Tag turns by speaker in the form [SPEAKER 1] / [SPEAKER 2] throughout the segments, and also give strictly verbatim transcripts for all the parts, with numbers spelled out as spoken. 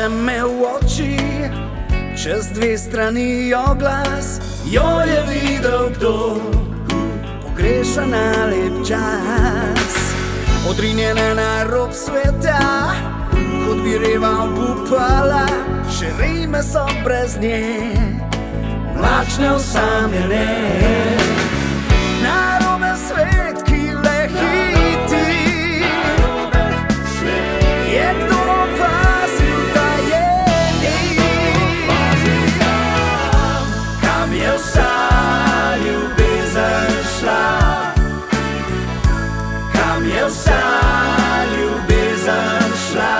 [SPEAKER 1] sem me v oči, čez dve strani oglas, jo je videl kdo, pogreša na lep čas. Odrinjena na rob sveta, kot bi reva obupala, še rime so brez nje, mlačne osamljene. Narobe svet, ki le hiti, je kdo opazil, da je ni. Kam je vsa ljubezen šla, kam je vsa ljubezen šla,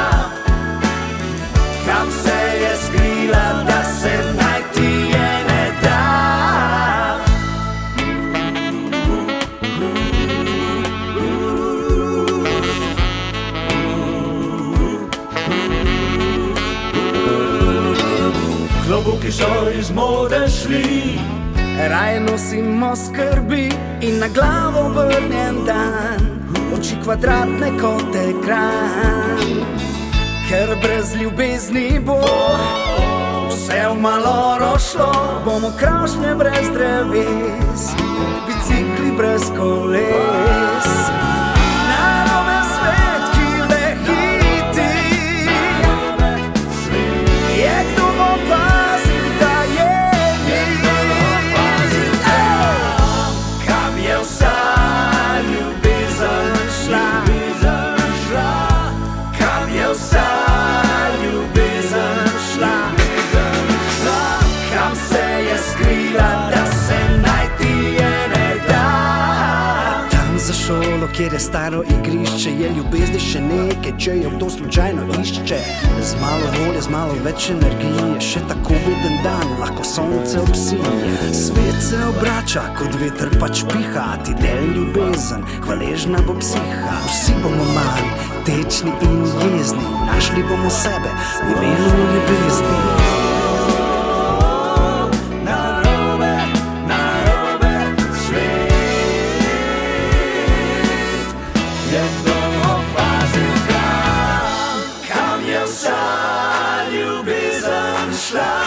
[SPEAKER 1] kam se je skrila, da se najti je ne da. Klobuki so iz mode šli, raje nosimo skrbi in na glavo obrnjen dan, oči kvadratne kot ekran. Ker brez ljubezni bo vse v maloro šlo, bomo krošnje brez dreves, bicikli brez koles. Narobe svet, ki le hiti, je kdo opazil, da je ni. Kam je vsa ljubezen šla, kam je vsa ljubezen šla, kam se je skrila, da se najti je ne da. Tam za šolo, kjer je staro igrišče, je ljubezni še nekaj, če jo kdo slučajno išče. Z malo volje, z malo več energije, še tako beden dan, lahko sonce obsije. Svet se obrača, kot veter pač piha, ti del ljubezen, hvaležna bo psiha. Vsi bomo manj tečni in jezni, našli bomo sebe v imenu ljubezni. Kam je vsa ljubezen šla,